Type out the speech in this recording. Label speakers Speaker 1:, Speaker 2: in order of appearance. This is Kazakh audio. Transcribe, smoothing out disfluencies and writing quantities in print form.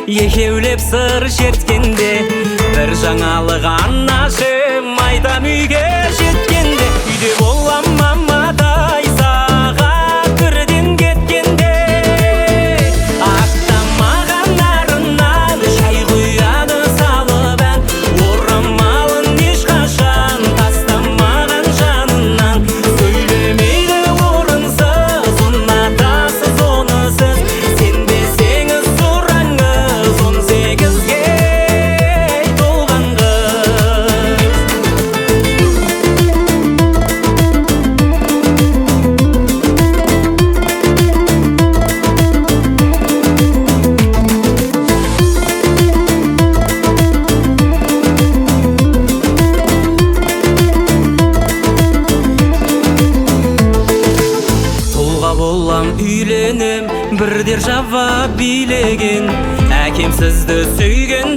Speaker 1: екеулеп сыр шерткенде, бір жаңалық анашым айтам үйге жеткенде. Үйде болам мамадай сағат бірден кеткенде, ақтамаған нарынан шай құяды салып ән, орамалын ешқашан тастамаған жанынан. Сөйлемейді орынсыз, ұнатасыз оны сіз, сенбесеңіз сұраңыз 18-ге толған қыз. Тұлға болам үйленем, бірдер жауап билеген, әкем сізді сүйген